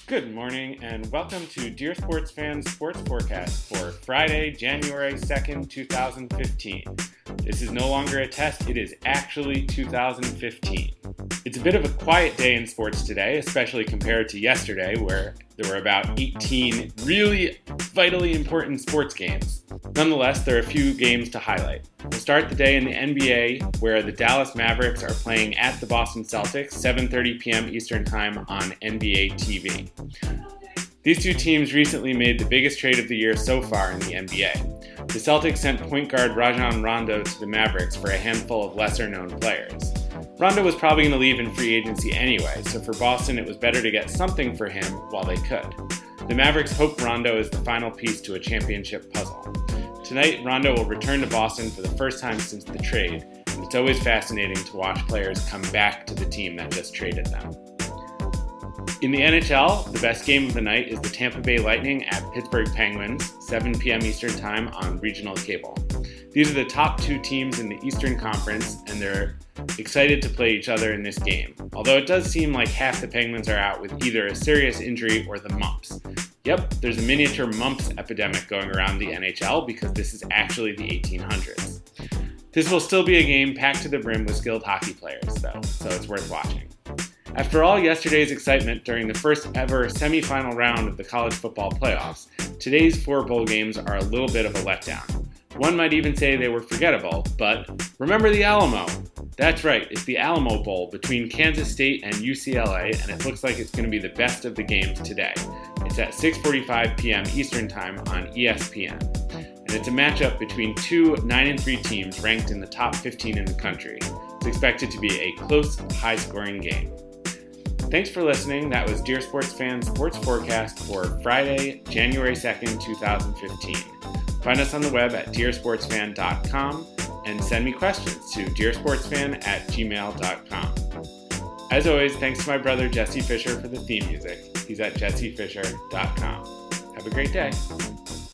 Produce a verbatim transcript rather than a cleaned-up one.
Good morning and welcome to Dear Sports Fans Sports Forecast for Friday, January second, twenty fifteen. This is no longer a test, it is actually two thousand fifteen. It's a bit of a quiet day in sports today, especially compared to yesterday where there were about eighteen really vitally important sports games. Nonetheless, there are a few games to highlight. We'll start the day in the N B A where the Dallas Mavericks are playing at the Boston Celtics, seven thirty p.m. Eastern Time on N B A T V. These two teams recently made the biggest trade of the year so far in the N B A. The Celtics sent point guard Rajon Rondo to the Mavericks for a handful of lesser-known players. Rondo was probably going to leave in free agency anyway, so for Boston it was better to get something for him while they could. The Mavericks hope Rondo is the final piece to a championship puzzle. Tonight, Rondo will return to Boston for the first time since the trade, and it's always fascinating to watch players come back to the team that just traded them. In the N H L, the best game of the night is the Tampa Bay Lightning at Pittsburgh Penguins, seven p.m. Eastern Time on regional cable. These are the top two teams in the Eastern Conference, and they're excited to play each other in this game, although it does seem like half the Penguins are out with either a serious injury or the mumps. Yep, there's a miniature mumps epidemic going around the N H L because this is actually the eighteen hundreds. This will still be a game packed to the brim with skilled hockey players, though, so it's worth watching. After all yesterday's excitement during the first ever semifinal round of the college football playoffs, today's four bowl games are a little bit of a letdown. One might even say they were forgettable, but remember the Alamo! That's right, it's the Alamo Bowl between Kansas State and U C L A, and it looks like it's going to be the best of the games today. It's at six forty-five p.m. Eastern Time on E S P N. And it's a matchup between two nine and three teams ranked in the top fifteen in the country. It's expected to be a close, high-scoring game. Thanks for listening. That was Dear Sports Fans Sports Forecast for Friday, January second, twenty fifteen. Find us on the web at dear sports fan dot com and send me questions to dear sports fan at gmail dot com. As always, thanks to my brother Jesse Fisher for the theme music. He's at jesse fisher dot com. Have a great day.